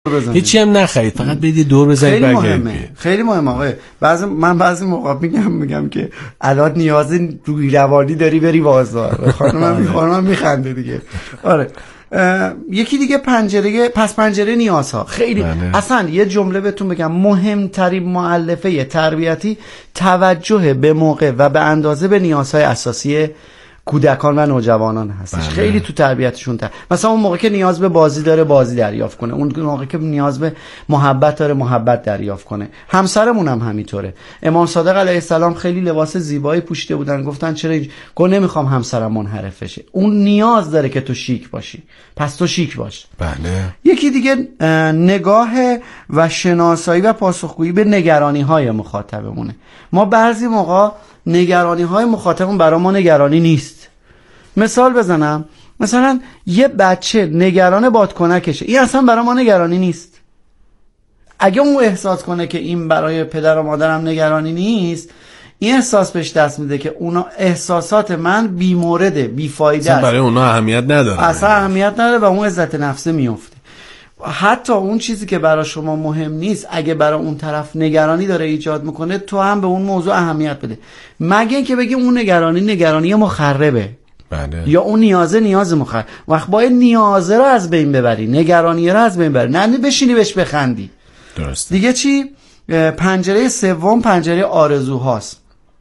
هیچی هم نخرید، فقط بدید دور بزنید برگردید. خیلی مهمه آقا. بعضی موقع میگم که الان نیاز روی روانی داری بری بازار. خانمم میخنده دیگه. آره. یکی دیگه پنجره نیازها خیلی اصلا یه جمله بهتون بگم، مهمترین مؤلفه تربیتی توجه به موقع و به اندازه به نیازهای اساسی کودکان و نوجوانان هستش. خیلی تو تربیتشون مثلا اون موقع که نیاز به بازی داره بازی دریافت کنه، اون موقع که نیاز به محبت داره محبت دریافت کنه. همسرمون هم همینطوره. امام صادق علیه السلام خیلی لباس زیبایی پوشیده بودن، گفتن چرا گفت نمیخوام همسرم منحرف بشه، اون نیاز داره که تو شیک باشی، پس تو شیک باش. بله. یکی دیگه نگاه و شناسایی و پاسخگویی به نگرانی های مخاطبمونه. ما بعضی موقع نگرانی های مخاطبمون برای ما نگرانی نیست. مثال بزنم، مثلا یه بچه نگران بادکنکشه، این اصلا برای ما نگرانی نیست. اگه اون احساس کنه که این برای پدر و مادرم نگرانی نیست، این احساس بهش دست میده که اونا احساسات من بی مورده، بی فایده است، برای اونا اهمیت نداره، اصلا اهمیت نداره و اون عزت نفسه میفته. حتی اون چیزی که برای شما مهم نیست اگه برای اون طرف نگرانی داره ایجاد میکنه، تو هم به اون موضوع اهمیت بده، مگه اینکه بگی اون نگرانی مخربه. بله. یا اون نیاز مخرب. وقت باید نیازه رو از بین ببری، نگرانی رو از بین ببری، نه بشینی بهش بخندی. درسته. دیگه چی؟ پنجره سوم پنجره آرزوهاست.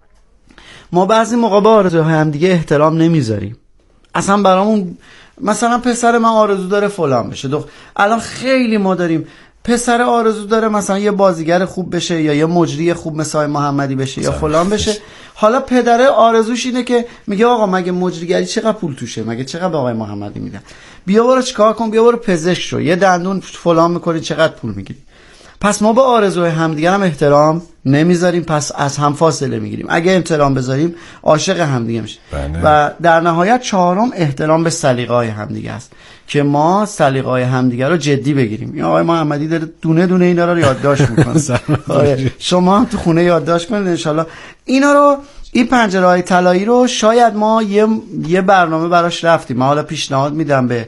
ما بعضی موقع به آرزوهای هم دیگه احترام نمیذاریم. اصلا برامون مثلا پسر من آرزو داره فلان بشه. الان خیلی ما داریم پسر آرزو داره مثلا یه بازیگر خوب بشه یا یه مجری خوب مثل محمدی بشه یا فلان بشه. حالا پدره آرزوش اینه که میگه آقا مگه مجریگری چقدر پول توشه، مگه چقدر به آقای محمدی میدن، بیا برو چیکار کن، بیا برو پزشک شو، یه دندون فلان میکنی چقدر پول میگیری. پس ما با آرزوهای همدیگه هم احترام نمیذاریم، پس از هم فاصله میگیریم. اگه احترام بذاریم عاشق همدیگه میشیم. و در نهایت چهارم احترام به سلیقه‌های همدیگه است که ما سلیقه‌های همدیگه رو جدی بگیریم. این آقای محمدی داره دونه دونه اینا رو یادداشت میکنه. شما هم تو خونه یادداشت کنید ان شاءالله اینا رو. این پنجره‌های طلایی رو شاید ما یه برنامه براش رفتیم. من حالا پیشنهاد میدم به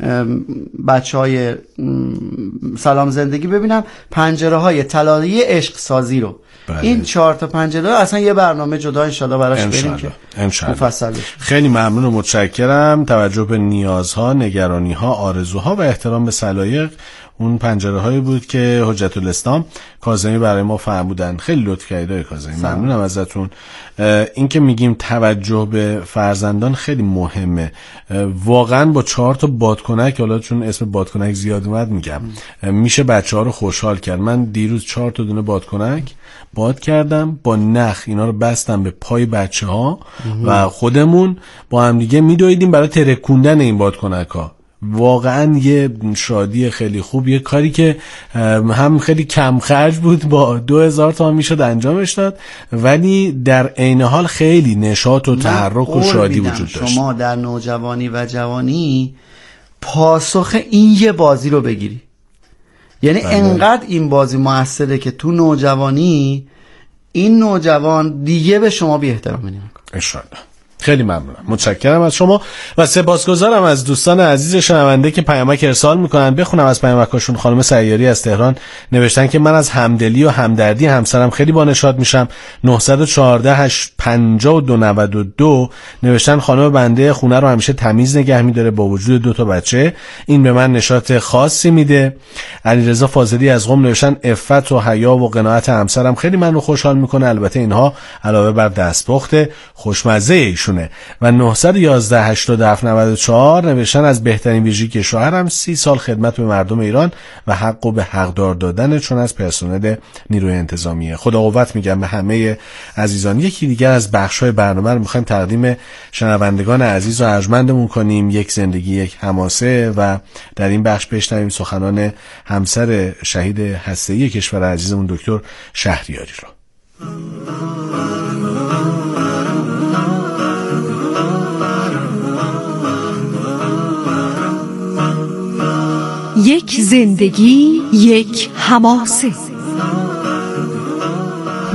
بچهای سلام زندگی ببینم پنجره‌های طلایی عشق سازی رو. بله. این 4 تا پنجره اصلا یه برنامه جدا ان شاءالله براش بریم که مفصل بشه. خیلی ممنون و متشکرم. توجه به نیازها، نگرانی‌ها، آرزوها و احترام به سلایق اون پنجره‌هایی بود که حجت الاسلام کاظمی برای ما فرمودن. خیلی لطف کردید آقای کاظمی، ممنونم ازتون. این که میگیم توجه به فرزندان خیلی مهمه. واقعا با 4 تا بادکنک، حالا چون اسم بادکنک زیاد اومد میگم، میشه بچه‌ها رو خوشحال کرد. من دیروز 4 تا دونه بادکنک باد کردم، با نخ اینا رو بستم به پای بچه‌ها و خودمون با هم دیگه میدویدیم برای ترکوندن این بادکنک‌ها. واقعا یه شادی خیلی خوب، یه کاری که هم خیلی کم خرج بود، با 2000 تومان میشد انجامش داد، ولی در عین حال خیلی نشاط و تحرک و شادی وجود داشت. شما در نوجوانی و جوانی پاسخ این یه بازی رو بگیری، یعنی انقدر این بازی موثره که تو نوجوانی این نوجوان دیگه به شما بی احترامی نمیکنه. انشالله. خیلی ممنونم، متشکرم از شما و سپاسگزارم از دوستان عزیز شنونده که پیامک ارسال میکنن. بخونم از پیامکاشون. خانم سیاری از تهران نوشتن که من از همدلی و همدردی همسرم خیلی بانشاد میشم. 914 5292 نوشتن خانم بنده خونه رو همیشه تمیز نگه میداره با وجود 2 تا بچه، این به من نشاط خاصی میده. علیرضا فاضلی از قم نوشتن عفت و حیا و قناعت همسرم خیلی منو خوشحال میکنه، البته اینها علاوه بر دستپخت خوشمزه ایشونه. و 911 8794 نوشتن از بهترین ویژگی که شوهرم 30 سال خدمت به مردم ایران و حق و به حقدار دادن چون از پرسنل نیروی انتظامیه. خدا قوت میگم به همه عزیزان. یکی دیگر از بخش‌های برنامه رو می‌خوایم تقدیم شنوندگان عزیز و ارجمندمون کنیم. یک زندگی یک حماسه، و در این بخش بشنویم سخنان همسر شهید هسته‌ای کشور عزیزمون دکتر شهریاری رو. یک زندگی یک حماسه.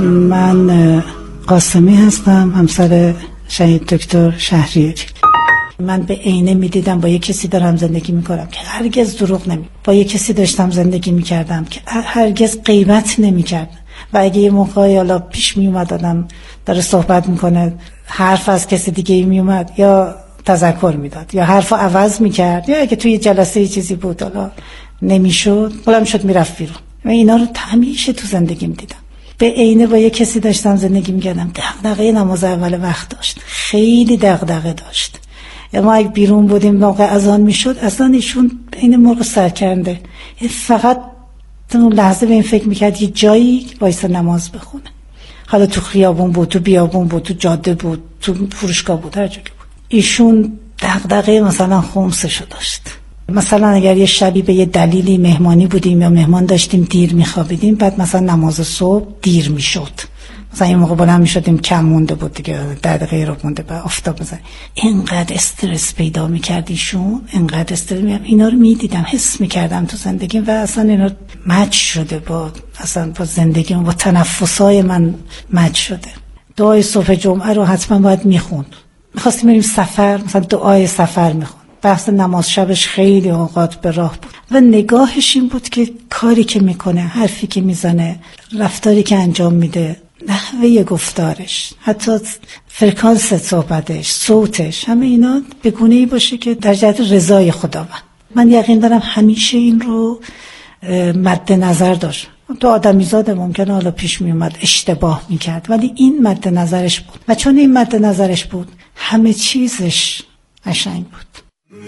من قاسمی هستم، همسر شهید دکتر شهریاری. من به عینه میدیدم با یه کسی دارم زندگی میکنم که هرگز دروغ نمی، با یه کسی داشتم زندگی میکردم که هرگز غیبت نمیکرد و اگه یه موقعی حالا پیش میومد آدم داره صحبت میکنه حرف از کسی دیگه میومد یا تذکر میداد یا حرفو عوض میکرد یا اگه توی جلسه یه چیزی بود حالا نمیشد بلند شد میرفت بیرون و اینا رو همیشه تو زندگی میدیدم. به عینه با یه کسی داشتم زندگی میکردم دغدغه نماز اول وقت داشت، خیلی دغدغه داشت. ما اگه بیرون بودیم موقع اذان میشد اصلا ایشون بین مرغ سرکنده فقط اون لحظه به این فکر میکرد یه جایی وایسا نماز بخونه، حالا تو خیابون بود، تو بیابون بود، تو جاده بود، تو فروشگاه بود، هر جا بود. ایشون دغدغه مثلا خمسشو داشت. مثلا اگر یه شبی به یه دلیلی مهمانی بودیم یا مهمان داشتیم دیر میخوابیدیم، بعد مثلا نماز صبح دیر میشد، مثلا این موقع بلند میشدیم کم مونده بود دیگه 10 دقیقه رو مونده بعد آفتاب بزنه، اینقدر استرس پیدا میکرد ایشون، اینقدر استرس اینا رو میدیدم، حس میکردم تو زندگیم و اصلا اینا مچ شده با اصلا با زندگیم، با تنفسای من مچ شده. دعای صبح جمعه رو حتما باید میخوند، میخواستیم بریم سفر مثلا دعای سفر میخوند. بحث نماز شبش خیلی اوقات به راه بود و نگاهش این بود که کاری که میکنه، حرفی که میزنه، رفتاری که انجام میده، نحوه گفتارش، حتی فرکانس صحبتش، صوتش، همه اینا به گونه‌ای باشه که در جهت رضای خداوند. من یقین دارم همیشه این رو مد نظر داشت. تو آدمیزاد ممکنه حالا پیش می اومد اشتباه میکرد ولی این مد نظرش بود و چون این مد نظرش بود همه چیزش قشنگ بود.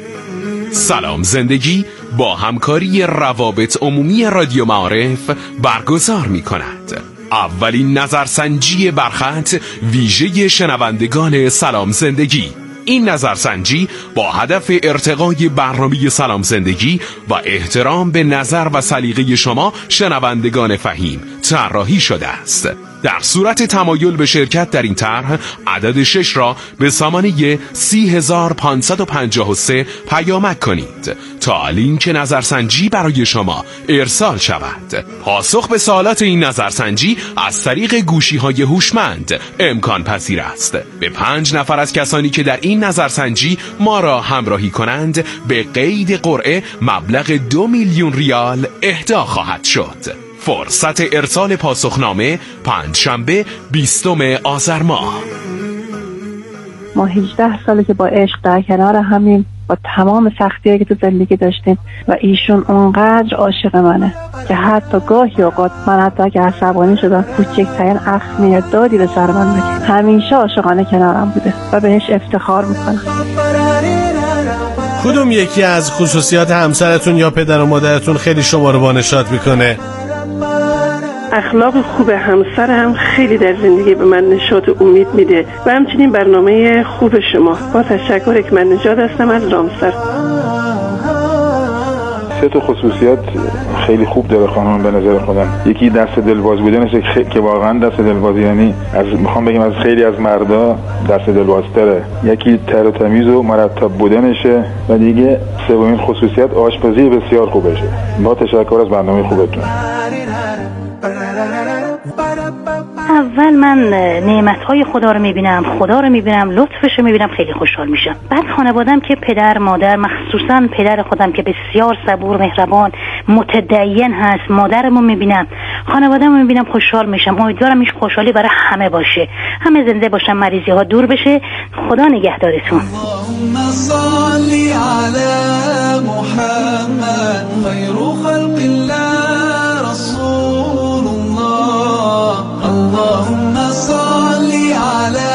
سلام زندگی با همکاری روابط عمومی رادیو معارف برگزار می کند اولین نظرسنجی برخط ویژه شنوندگان سلام زندگی. این نظرسنجی با هدف ارتقای برنامه سلام زندگی و احترام به نظر و سلیقه شما شنوندگان فهیم طراحی شده است. در صورت تمایل به شرکت در این طرح عدد 6 را به سامانه 30553 پیامک کنید تا لینک نظرسنجی برای شما ارسال شود. پاسخ به سوالات این نظرسنجی از طریق گوشی‌های هوشمند امکان پذیر است. به 5 نفر از کسانی که در این نظرسنجی ما را همراهی کنند به قید قرعه مبلغ 2 میلیون ریال اهدا خواهد شد. فرصت ارسال پاسخنامه پنجشنبه 20 آذر ماه. ما 18 ساله که با عشق در کنار همیم، با تمام سختی‌هایی که تو زندگی داشتیم و ایشون اونقدر عاشق منه که حتی گاهی اوقات من حتی که عصبانی شدم کوچکترین اخمی یا دادی به سر من بگه، همیشه عاشقانه کنارم بوده و بهش افتخار میکنم. کدوم یکی از خصوصیات همسرتون یا پدر و مادرتون خیلی شما رو بانشاد میکنه؟ اخلاق خوب همسرم خیلی در زندگی به من نشاط و امید میده و همچنین برنامه خوب شما. با تشکر اکمل نژاد هستم از رامسر. 3 تا خصوصیات خیلی خوب داره خانم به نظر خودم. یکی دست دلباز بودنشه که واقعا دست دلبازی، یعنی میخوام بگم از خیلی از مردا دست دلبازتره. یکی تر و تمیز و مرتب بودنشه و دیگه سومین خصوصیت آشپزی بسیار خوبشه. با تشکر از برنامه خوبتون. اول من نعمت‌های خدا رو میبینم، لطفش رو میبینم، خیلی خوشحال میشم. بعد خانوادم که پدر، مادر، مخصوصا پدر خودم که بسیار صبور، مهربان، متدین هست، مادرمو میبینم، خانواده‌مو میبینم، خوشحال میشم. امیدوارم این خوشحالی برای همه باشه، همه زنده باشن، مریضی ها دور بشه. خدا نگهدارتون. اللهم صل علی محمد خیر خلق الله رسول الله. اللهم صل علی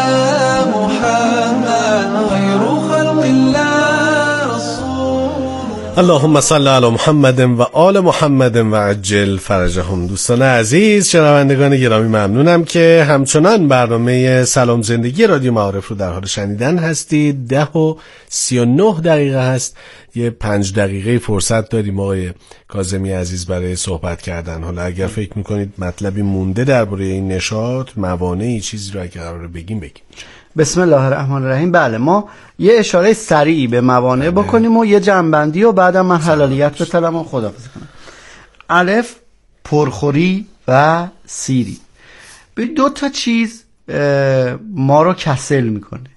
محمد خیر خلق الله رسول. اللهم صل علی محمد و آل محمد و عجل فرجهم. دوستان عزیز، شنوندگان گرامی، ممنونم که همچنان برنامه سلام زندگی رادیو معارف رو در حال شنیدن هستید. 10:39 هست. یه 5 دقیقه فرصت داریم آقای کاظمی عزیز برای صحبت کردن. حالا اگر فکر میکنید مطلبی مونده درباره این نشاط، موانعی، چیزی رو اگر قراره بگیم. بسم الله الرحمن الرحیم. بله، ما یه اشاره سریعی به موانع بکنیم و یه جنبندی و بعدم من حلالیت بطلبم و خداحافظی کنم. الف، پرخوری و سیری. به 2 تا چیز ما رو کسل میکنه.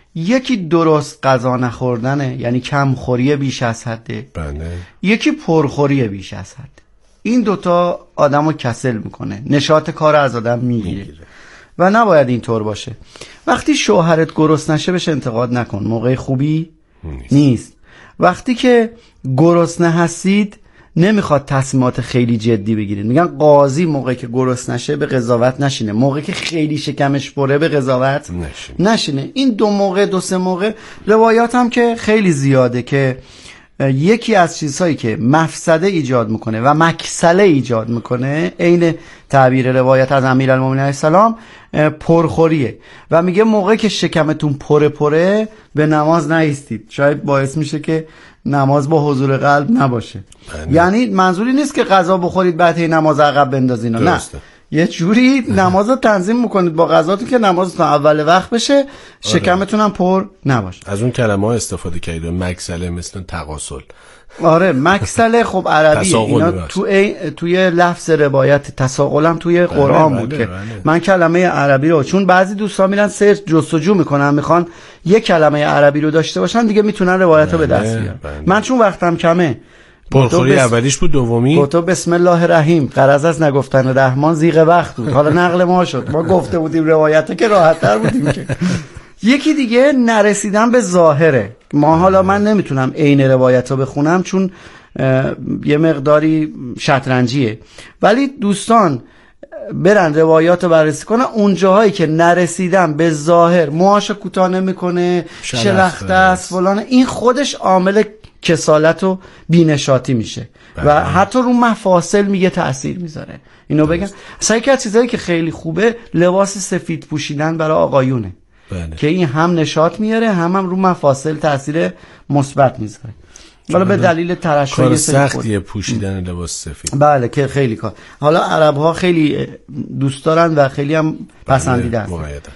یکی درست غذا نخوردنه، یعنی کمخوری بیش از حده. بله. یکی پرخوری بیش از حد. این دوتا آدمو کسل میکنه، نشاط کار از آدم میگیره و نباید اینطور باشه. وقتی شوهرت گرسنه نشه بهش انتقاد نکن، موقع خوبی نیست. وقتی که گرسنه هستید نمیخواد تصمیمات خیلی جدی بگیرید. میگن قاضی موقعی که گرسنه نشه به قضاوت نشینه، موقعی که خیلی شکمش پره به قضاوت نشینه. این دو موقع، دو سه موقع. روایات هم که خیلی زیاده که یکی از چیزهایی که مفسده ایجاد میکنه و مکسله ایجاد میکنه، عین تعبیر روایت از امیرالمومنین علیه السلام، پرخوریه. و میگه موقعی که شکمتون پره به نماز نایستید، شاید باعث میشه که نماز با حضور قلب نباشه. یعنی منظوری نیست که غذا بخورید بعد هی نماز عقب بندازین، نه، یه جوری نماز رو تنظیم میکنید با غذاتون که نمازتون اول وقت بشه، شکمتون هم پر نباشه. از اون کلمه ها استفاده کردید، مکسله مثل تقاسل. آره مکسله خب عربیه، اینا توی لفظ روایت، تساقل هم توی قرآن بود که من کلمه عربی رو، چون بعضی دوستان میرن سرچ جستجو میکنن، میخوان یک کلمه عربی رو داشته باشن دیگه میتونن روایت رو به دست بیارن. من چون وقتم کمه، پرخوری اولیش بود، دومی گفتم بسم الله الرحیم، غرض از نگفتن رحمان زیغ وقت بود. حالا نقل ما شد، ما گفته بودیم روایته که راحت تر بودیم که. یکی دیگه نرسیدن به ظاهره. ما حالا من نمیتونم عین روایت رو بخونم چون یه مقداری شطرنجیه، ولی دوستان برن روایات رو بررسی کنن. اون جاهایی که نرسیدن به ظاهر، موهاشو کوتاه نمیکنه، شلخته است فلان، این خودش عامل کسالت و بینشاتی میشه و حتی رو مفاصل میگه تأثیر میذاره. اینو بگم. اصلا یکی از چیزایی که خیلی خوبه لباس سفید پوشیدن برای آقایونه. که این هم نشاط میاره، هم رو مفاصل تأثیر مثبت میذاره. حالا به دلیل ترشح کار سختیه پوشیدن لباس سفید. بله که خیلی کار. حالا عرب ها خیلی دوست دارن و خیلی هم پسندیده است.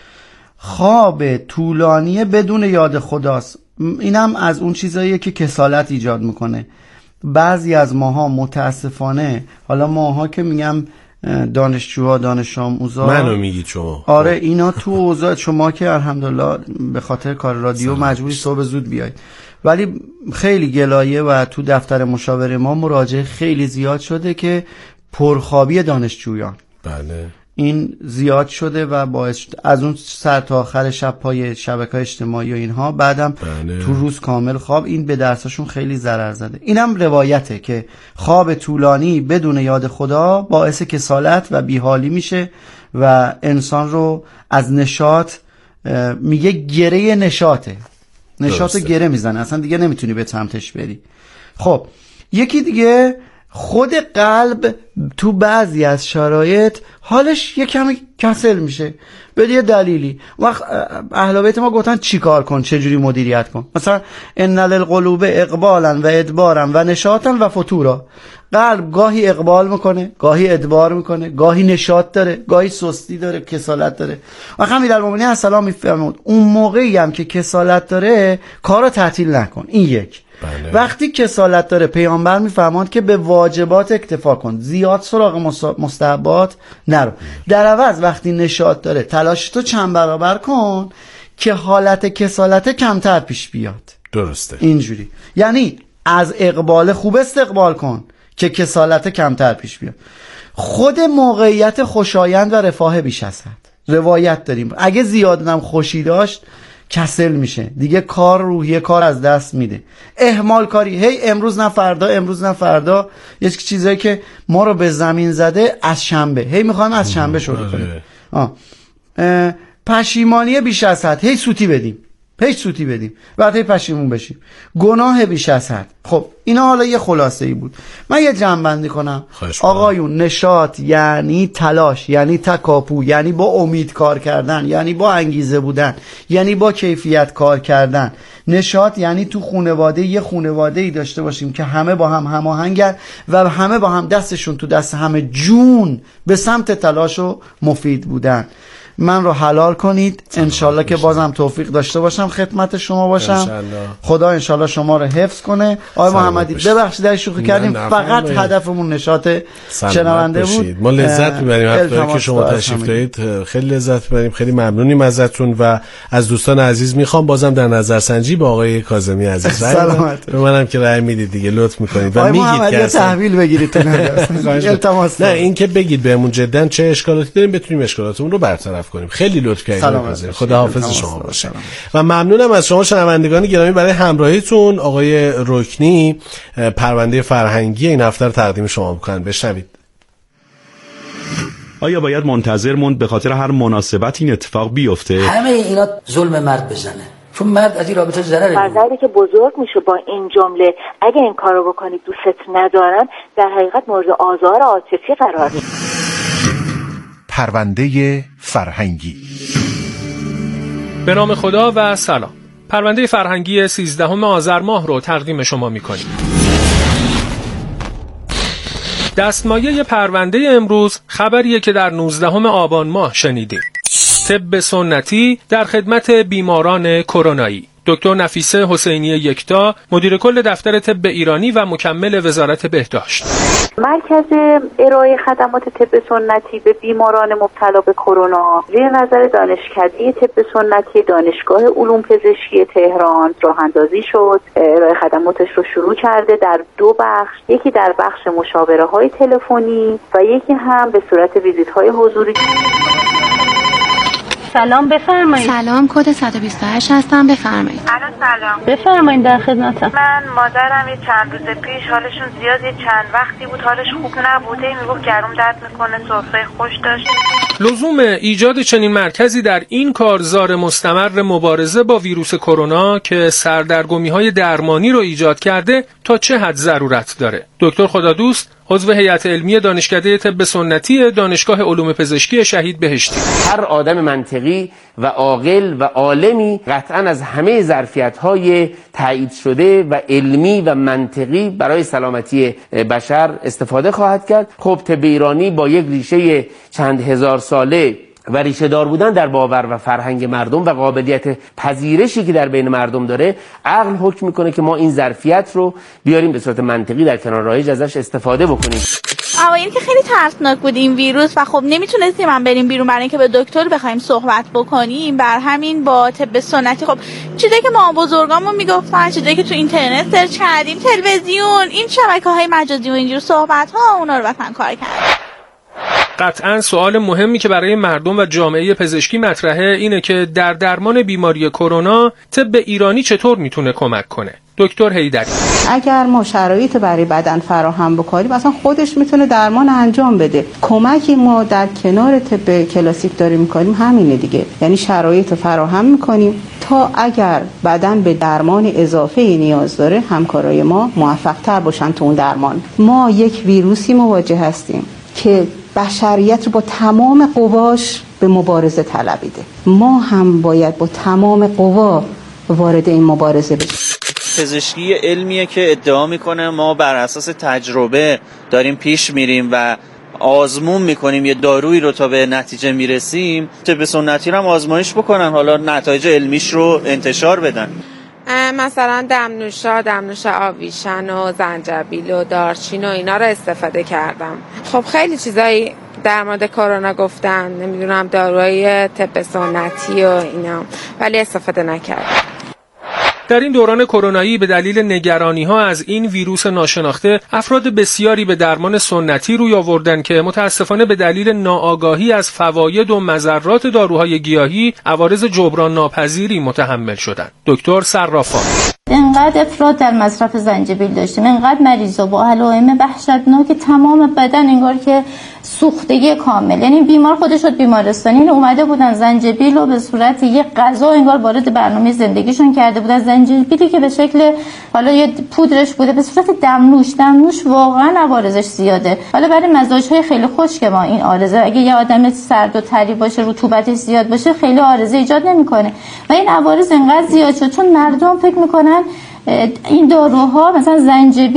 خواب طولانی بدون یاد خداست. اینم از اون چیزاییه که کسالت ایجاد میکنه. بعضی از ماها متاسفانه، حالا ماها که میگم دانشجوها، دانش آموزا، منو میگید شما؟ آره اینا تو اوضاع، شما که الحمدلله به خاطر کار رادیو مجبوری صبح زود بیاید، ولی خیلی گلایه و تو دفتر مشاوره ما مراجعه خیلی زیاد شده که پرخوابی دانشجویان. بله این زیاد شده و باعث شده از اون سر تا آخر شب پای شبکه‌های اجتماعی و اینها، بعدم تو روز کامل خواب، این به درسشون خیلی ضرر زده. اینم روایته که خواب طولانی بدون یاد خدا باعث کسالت و بیحالی میشه و انسان رو از نشاط، میگه گره نشاطه، نشاط گره میزنه، اصلا دیگه نمیتونی به سمتش بری. خب یکی دیگه، خود قلب تو بعضی از شرایط حالش یه کمی کسل میشه به یه دلیلی. وقت اهل بیت ما گفتن چی کار کن، چه جوری مدیریت کن. مثلا ان للقلوب اقبالا و ادبارا و نشاطا و فتورا. قلب گاهی اقبال میکنه، گاهی ادبار میکنه، گاهی نشاط داره، گاهی سستی داره، کسالت داره. و امیرالمومنین علیه السلام میفرمود اون موقعی هم که کسالت داره کارو تعطیل نکن. این یک. بله. وقتی کسالت داره پیامبر میفرماند که به واجبات اکتفا کن، زیاد سراغ مستحبات نرو. در عوض وقتی نشاط داره تلاش تو چند برابر کن که حالت کسالت کمتر پیش بیاد. درسته. اینجوری یعنی از اقبال خوب استقبال کن که کسالت کمتر پیش بیاد. خود موقعیت خوشایند و رفاه بیش از حد روایت داریم، اگه زیادم خوشی داشت کسل میشه دیگه، کار روحیه کار از دست میده، اهمال کاری، هی امروز نه فردا، امروز نه فردا. یه چیزایی که ما رو به زمین زده از شنبه، هی میخوایم از شنبه شروع کنیم. پشیمانی بیش از حد، هی سوتی بدیم، هی سوتی بدیم بعد هی پشیمون بشیم. گناه بیش از حد. خب اینا حالا یه خلاصه ای بود. من یه جمع‌بندی کنم. آقایون، نشاط یعنی تلاش، یعنی تکاپو، یعنی با امید کار کردن، یعنی با انگیزه بودن، یعنی با کیفیت کار کردن. نشاط یعنی تو خانواده یه خانواده ای داشته باشیم که همه با هم هماهنگن و همه با هم دستشون تو دست همه، جون به سمت تلاش و مفید بودن. من رو حلال کنید. انشالله که بازم توفیق داشته باشم خدمت شما باشم. خدا انشالله شما رو حفظ کنه. آقای محمدی ببخشید در شوخی کردیم، فقط هدفمون نشاط شنونده بود. ما لذت میبریم وقتی که شما تشریف دارید، خیلی لذت میبریم. خیلی ممنونیم ازتون و از دوستان عزیز میخوام بازم در نظرسنجی با آقای کاظمی عزیز سلامت. به منم که رأی میدید دیگه، لطف میکنید و میگید که تحویل بگیرید تو التماس. نه این که بگید بهمون جدا چه اشکالاتی داریم بتونیم اشکالاتمون رو برطرف کنیم. خیلی لطف کردید. خدا حافظ شما باشه. و ممنونم از شما شنوندگان گرامی برای همراهیتون. آقای رکنی پرونده فرهنگی این هفته رو تقدیم شما میکنن. بشنوید. آیا باید منتظر موند به خاطر هر مناسبت این اتفاق بیفته؟ همه اینا ظلم مرد بزنه، چون مرد از این رابطه ضرره. فرزندی که بزرگ میشه با این جمله اگه این کارو بکنی دوست ندارم، در حقیقت مورد آزار عاطفی قرار میگیره. پرونده فرهنگی. به نام خدا و سلام. پرونده فرهنگی 13 آذر ماه رو تقدیم شما میکنیم. دستمایه پرونده امروز خبریه که در 19 آبان ماه شنیدیم. طب سنتی در خدمت بیماران کرونایی. دکتر نفیسه حسینی یکتا، مدیر کل دفتر طب ایرانی و مکمل وزارت بهداشت. مرکز ارائه خدمات طب سنتی به بیماران مبتلا به کرونا زیر نظر دانشکده طب سنتی دانشگاه علوم پزشکی تهران راه اندازی شد. ارائه خدماتش رو شروع کرده در 2 بخش، یکی در بخش مشاوره های تلفنی و یکی هم به صورت ویزیت های حضوری. سلام بفرمایید. سلام، کد 128 هستم، بفرمایید. الو سلام. بفرمایید در خدمتم. من مادرم یه چند روز پیش حالشون زیاد چند وقتی بود حالش خوب نبوده، میگفت گلوم درد میکنه، سرفه خوش داشت. لزوم ایجاد چنین مرکزی در این کارزار مستمر مبارزه با ویروس کرونا که سردرگمی‌های درمانی رو ایجاد کرده تا چه حد ضرورت داره؟ دکتر خدادوست، عضو هیئت علمی دانشکده طب سنتی دانشگاه علوم پزشکی شهید بهشتی. هر آدم منطقی و عاقل و عالمی قطعاً از همه ظرفیت‌های تایید شده و علمی و منطقی برای سلامتی بشر استفاده خواهد کرد. خب طب ایرانی با یک ریشه چند هزار ساله و ریشه دار بودن در باور و فرهنگ مردم و قابلیت پذیرشی که در بین مردم داره، عقل حکم میکنه که ما این ظرفیت رو بیاریم به صورت منطقی در کنار رایج ازش استفاده بکنیم. این که خیلی ترسناک بود این ویروس و خب نمیتونستیم هم بریم بیرون برای اینکه به دکتر بخوایم صحبت بکنیم. بر همین با طب سنتی خب چیزایی که ما بزرگامون میگفتن، چیزایی که تو اینترنت سرچ کردیم، تلویزیون، این شبکه‌های مجازی و اینجور صحبت‌ها، اونا رو وطن کار کردیم. قطعاً سوال مهمی که برای مردم و جامعه پزشکی مطرحه اینه که در درمان بیماری کرونا طب ایرانی چطور میتونه کمک کنه. دکتر حیدری: اگر ما شرایط برای بدن فراهم بکنیم اصلا خودش میتونه درمان انجام بده. کمکی ما در کنار طب کلاسیک داریم میکنیم همینه دیگه، یعنی شرایط فراهم میکنیم تا اگر بدن به درمان اضافه نیاز داره همکارای ما موفق تر باشن تو اون درمان. ما یک ویروسی مواجه هستیم که بشریت رو با تمام قواش به مبارزه طلبیده. ما هم باید با تمام قوا وارد این مبارزه بشیم. پزشکی علمیه که ادعا میکنه ما بر اساس تجربه داریم پیش میریم و آزمون میکنیم یه دارویی رو تا به نتیجه میرسیم. طب سنتی رو هم آزمایش بکنن، حالا نتایج علمیش رو انتشار بدن. مثلا دمنوش آویشن و زنجبیل و دارچین و اینا رو استفاده کردم. خب خیلی چیزایی در مورد کرونا گفتن، نمیدونم داروهای طب سنتی و اینا، ولی استفاده نکردم. در این دوران کرونایی به دلیل نگرانی‌ها از این ویروس ناشناخته افراد بسیاری به درمان سنتی روی آوردن که متاسفانه به دلیل ناآگاهی از فواید و مضرات داروهای گیاهی عوارض جبران ناپذیری متحمل شدند. دکتر صرافان: انقدر افراط در مصرف زنجبیل داشتیم، انقدر مریضا با علائم وحشتناک تمام بدن انگار که سوختگی کامل، یعنی بیمار خودش شد بیمارستانی، این اومده بودن زنجبیل رو به صورت یک غذا انگار وارد برنامه زندگیشون کرده بودن. زنجبیلی که به شکل حالا یه پودرش بوده به صورت دمنوش واقعا عوارضش زیاده. حالا برای مزاج‌های خیلی خشک ما این عارضه، اگه یه آدم سرد و طری باشه، رطوبتش زیاد باشه، خیلی عارضه ایجاد نمیکنه و این عوارض انقدر زیاد شد چون مردم فکر میکنن این داروها مثلا زنجبیل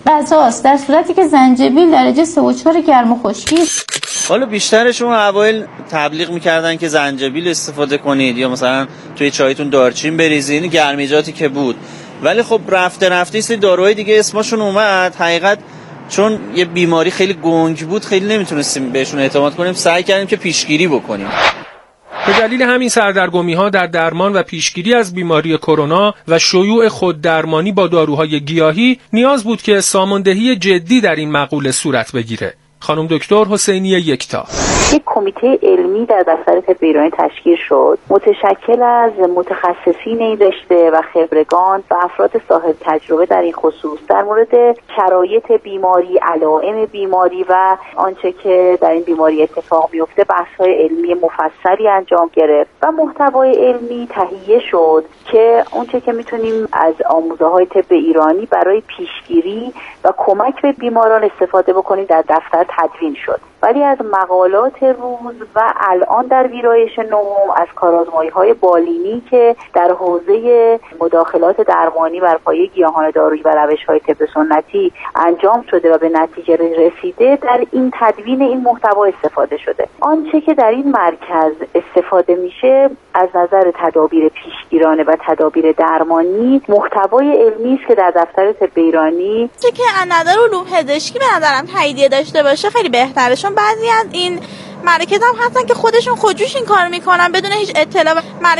غذاست، در صورتی که زنجبیل درجه 3 و 4 گرم و خشکی. حالا بیشترشون اوایل تبلیغ میکردن که زنجبیل استفاده کنید یا مثلا توی چایتون دارچین بریزین، گرمیجاتی که بود. ولی خب رفته سری داروهای دیگه اسمشون اومد. حقیقت چون یه بیماری خیلی گنگ بود خیلی نمیتونستیم بهشون اعتماد کنیم، سعی کردیم که پیشگیری بکنیم. به دلیل همین سردرگمی‌ها در درمان و پیشگیری از بیماری کرونا و شیوع خوددرمانی با داروهای گیاهی نیاز بود که ساماندهی جدی در این مقوله صورت بگیره. خانم دکتر حسینی یکتا. یک کمیته علمی در دفتر طب ایرانی تشکیل شد، متشکل از متخصصین این رشته و خبرگان و افراد صاحب تجربه در این خصوص در مورد شرایط بیماری، علائم بیماری و آنچه که در این بیماری اتفاق میفته بحث‌های علمی مفصلی انجام گرفت و محتوای علمی تهیه شد که اونچه که میتونیم از آموزه‌های طب ایرانی برای پیشگیری و کمک به بیماران استفاده بکنیم در دفتر تدوین شد. ولی از مقالات روز و الان در ویرایش نهم از کارآزمایی‌های بالینی که در حوزه مداخلات درمانی بر پایه گیاهان دارویی و روش‌های طب سنتی انجام شده و به نتیجه رسیده، در این تدوین این محتوا استفاده شده. آنچه که در این مرکز استفاده میشه از نظر تدابیر پیشگیرانه و تدابیر درمانی محتوای علمی است که در دفتر طب ایرانی چه که از نظر علوم پزشکی به نظرم تاییدیه داشته باشه خیلی بهتره، چون بعضی از این مراکز هم هستن که خودشون خودجوش این کار میکنن بدون هیچ اطلاع،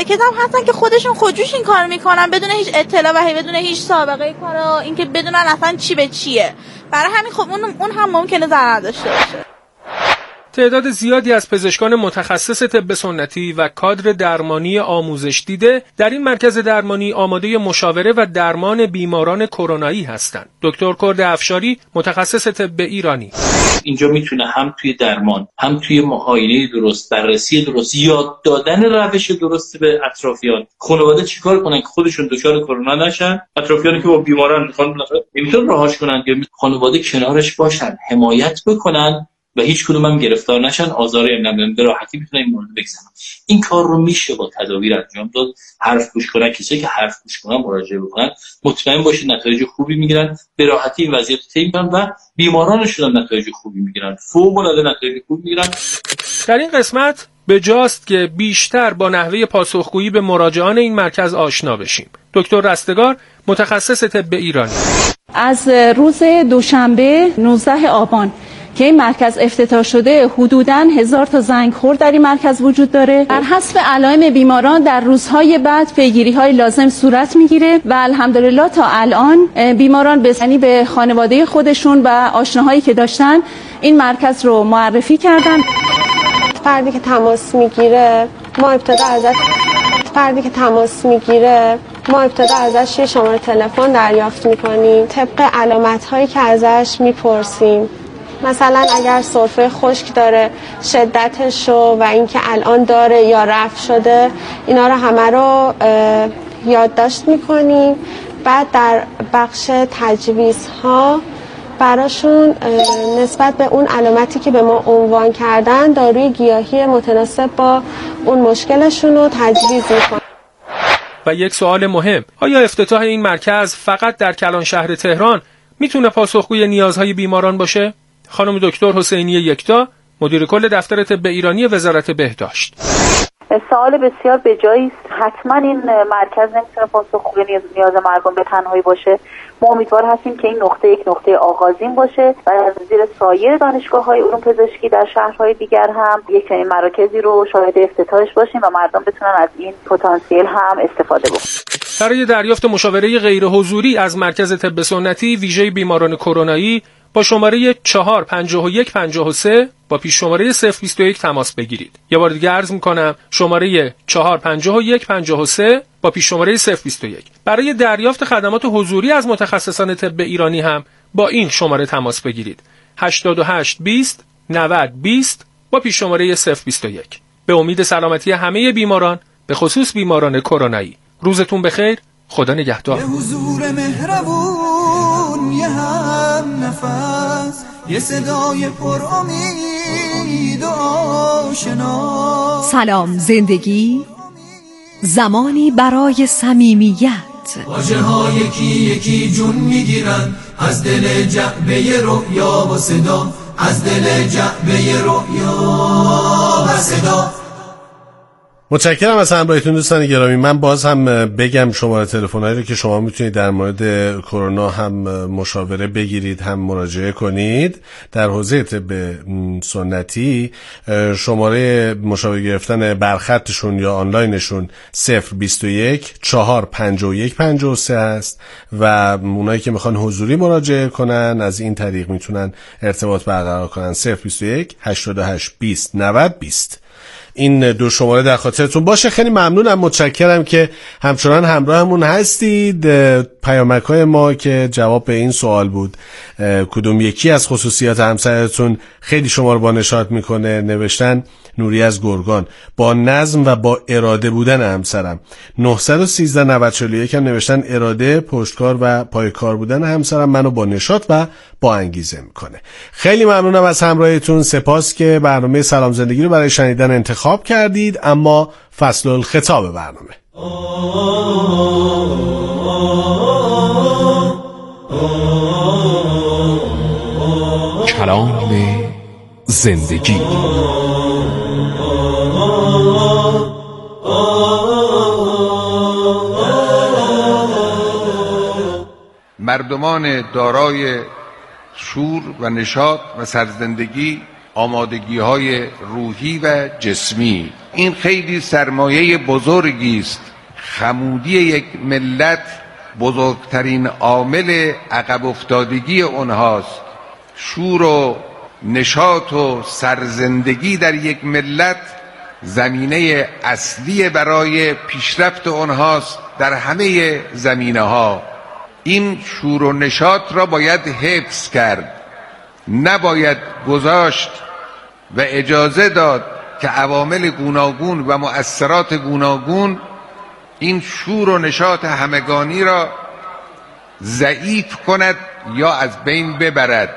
بدون هیچ اطلاع و بدون هیچ سابقه کارا، اینکه بدونن اصلا چی به چیه. برای همین خب اون هم ممکنه ضرر داشته باشه. تعداد زیادی از پزشکان متخصص طب سنتی و کادر درمانی آموزش دیده در این مرکز درمانی آماده مشاوره و درمان بیماران کرونایی هستند. دکتر کرد افشاری، متخصص طب ایرانی: اینجا میتونه هم توی درمان، هم توی معاینه درست، بررسی درست، یاد دادن روش درست به اطرافیان. خانواده چیکار کنن که خودشون دچار کرونا نشن؟ اطرافیانی که با بیماران نمیتونن راهاش کنن، یا خانواده کنارش باشن، حمایت بکنن و هیچ کدوم هم گرفتار نشن، آزاری هم نمیدن، به راحتی میتونن این مورد بگذرن. این کار رو میشه با تدابیر انجام داد. حرف گوش کنن، کسایی که حرف گوش کنن مراجعه بکنن، مطمئن باشید نتایج خوبی میگیرن، به راحتی این وضعیت رو طی میکنن و بیمارانشون هم نتایج خوبی میگیرن، فوق العاده نتایج خوبی میگیرن. در این قسمت به جاست که بیشتر با نحوه پاسخگویی به مراجعان این مرکز آشنا بشیم. دکتر رستگار، متخصص طب ایرانی: از روز دوشنبه 19 آبان که این مرکز افتتاح شده حدوداً 1000 تا زنگ خورد در این مرکز وجود داره. در حسب علائم بیماران در روزهای بعد پیگیری‌های لازم صورت میگیره و الحمدلله تا الان بیماران به خانواده خودشون و آشناهایی که داشتن این مرکز رو معرفی کردن. فردی که تماس میگیره ما ابتدا ازش یه شماره تلفن دریافت میکنیم، طبق علامت‌هایی که ازش میپرسیم. مثلا اگر سرفه خشک داره، شدتش و اینکه الان داره یا رفع شده، اینا رو همه رو یادداشت میکنیم. بعد در بخش تجویزها براشون نسبت به اون علامتی که به ما عنوان کردن داروی گیاهی متناسب با اون مشکلشون رو تجویز میکنیم. و یک سوال مهم: آیا افتتاح این مرکز فقط در کلان شهر تهران میتونه پاسخگوی نیازهای بیماران باشه؟ خانم دکتر حسینی یکتا، مدیر کل دفتر طب ایرانی وزارت بهداشت: سوال بسیار به جایی است. حتما این مرکز نمیتونه پاسخگوی نیاز مردم به تنهایی باشه. ما امیدوار هستیم که این نقطه یک نقطه آغازین باشه و از زیر سایر دانشگاه‌های علوم پزشکی در شهرهای دیگر هم یک چنین مراکزی رو شاهد افتتاحش باشیم و مردم بتونن از این پتانسیل هم استفاده بکنن. برای دریافت مشاوره غیر حضوری از مرکز طب سنتی ویژه بیماران کرونایی با شماره 45153 با پیش شماره 021 تماس بگیرید. یه بار دیگه عرض میکنم، شماره 45153 با پیش شماره 021. برای دریافت خدمات حضوری از متخصصان طب ایرانی هم با این شماره تماس بگیرید. 8820 9020 با پیش شماره 021. به امید سلامتی همه بیماران، به خصوص بیماران کرونایی. روزتون بخیر. خدا نگهدار. به حضور مهربون یه هم نفس، یه صدای پر امید و آشنا. سلام زندگی، زمانی برای صمیمیت. واژه ها یکی یکی جون میگیرن، از دل جعبه رؤیا و صدا، از دل جعبه رؤیا و صدا. متشکرم از همراهیتون دوستان گرامی. من باز هم بگم شماره تلفن‌هایی رو که شما میتونید در مورد کرونا هم مشاوره بگیرید هم مراجعه کنید در حوزه طب سنتی. شماره مشاوره گرفتن برخطشون یا آنلاینشون 021 451 53 هست و اونایی که میخوان حضوری مراجعه کنن از این طریق میتونن ارتباط برقرار کنن 021 88 20 90 20. این دو شماره در خاطرتون باشه. خیلی ممنونم، متشکرم که همچنان همراهمون هستید. پیامک‌های ما که جواب به این سوال بود کدوم یکی از خصوصیات همسرتون خیلی شما رو با نشاط میکنه، نوشتن نوری از گرگان. با نظم و با اراده بودن همسرم. 913 9041 هم نوشتن اراده، پشتکار و پایکار بودن همسرم منو با نشاط و با انگیزه میکنه. خیلی ممنونم از همراهیتون. سپاس که برنامه سلام زندگی رو برای شنیدن انتخاب کردید. اما فصل الخطاب برنامه کلام زندگی. مردمان دارای شور و نشاط و سرزندگی، آمادگی‌های روحی و جسمی، این خیلی سرمایه بزرگی است. خمودی یک ملت بزرگترین عامل عقب افتادگی اونهاست. شور و نشاط و سرزندگی در یک ملت زمینه اصلی برای پیشرفت اونهاست در همه زمینه‌ها. این شور و نشاط را باید حفظ کرد، نباید گذاشت و اجازه داد که عوامل گوناگون و مؤثرات گوناگون این شور و نشاط همگانی را ضعیف کند یا از بین ببرد.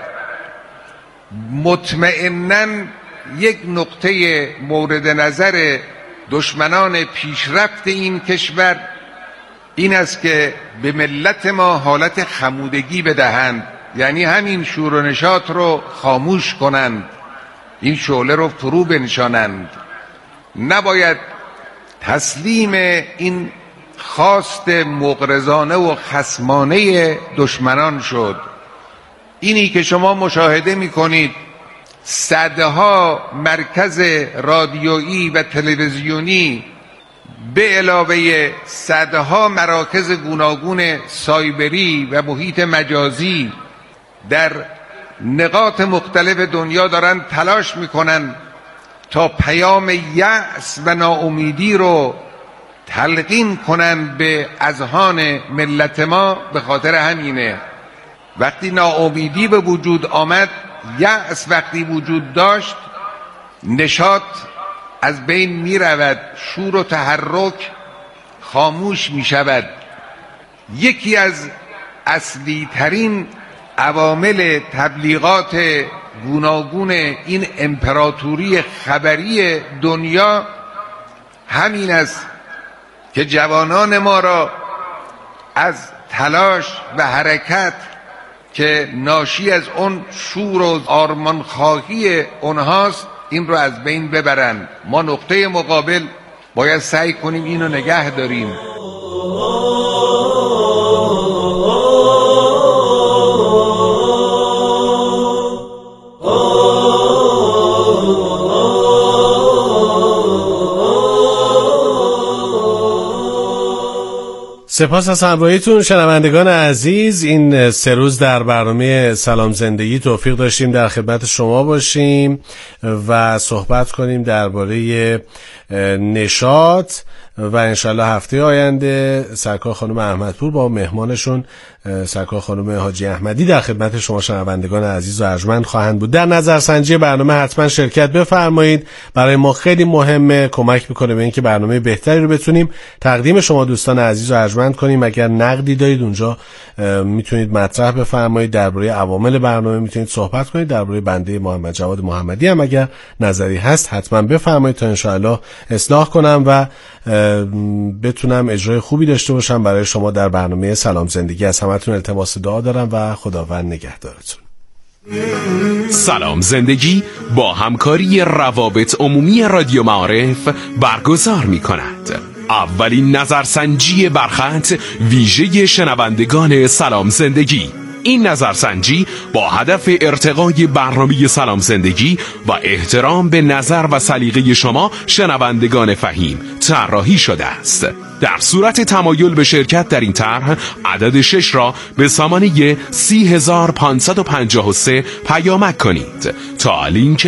مطمئناً یک نقطه مورد نظر دشمنان پیشرفت این کشور این است که به ملت ما حالت خمودگی بدهند، یعنی همین شور و نشاط رو خاموش کنند، این شعله رو فرو بنشانند. نباید تسلیم این خواست مغرضانه و خصمانه دشمنان شد. اینی که شما مشاهده می‌کنید صدها مرکز رادیویی و تلویزیونی به علاوه صدها مراکز گوناگون سایبری و محیط مجازی در نقاط مختلف دنیا دارن تلاش میکنن تا پیام یأس و ناامیدی رو تلقین کنن به اذهان ملت ما. به خاطر همینه وقتی ناامیدی به وجود آمد، یأس وقتی وجود داشت، نشاط از بین می رود، شور و تحرک خاموش می شود. یکی از اصلی ترین عوامل تبلیغات گوناگون این امپراتوری خبری دنیا همین است که جوانان ما را از تلاش و حرکت که ناشی از اون شور و آرمانخواهی اونهاست این رو از بین ببرن. ما نقطه مقابل باید سعی کنیم اینو نگه داریم. سپاس از همراهیتون شنوندگان عزیز. این 3 روز در برنامه سلام زندگی توفیق داشتیم در خدمت شما باشیم و صحبت کنیم درباره نشاط و انشالله هفته آینده سرکار خانم احمدپور با مهمانشون سرکار خانم حاجی احمدی در خدمت شما شنوندگان عزیز و ارجمند خواهند بود. در نظرسنجی برنامه حتما شرکت بفرمایید، برای ما خیلی مهمه، کمک میکنه به اینکه برنامه بهتری رو بتونیم تقدیم شما دوستان عزیز و ارجمند کنیم. اگر نقدی دارید اونجا میتونید مطرح بفرمایید، درباره عوامل برنامه میتونید صحبت کنید، درباره بنده محمد جواد محمدی هم اگر نظری هست حتما بفرمایید تا انشالله اصلاح کنم و بتونم اجرای خوبی داشته باشم برای شما در برنامه سلام زندگی. از همتون التماس دعا دارم و خداوند نگهدارتون. سلام زندگی با همکاری روابط عمومی رادیو معارف برگزار می کند. اولین نظرسنجی برخط ویژه شنوندگان سلام زندگی. این نظرسنجی با هدف ارتقای برنامه سلام زندگی و احترام به نظر و سلیقه شما شنوندگان فهیم طراحی شده است. در صورت تمایل به شرکت در این طرح عدد 6 را به سامانه 30553 پیامک کنید تا لینک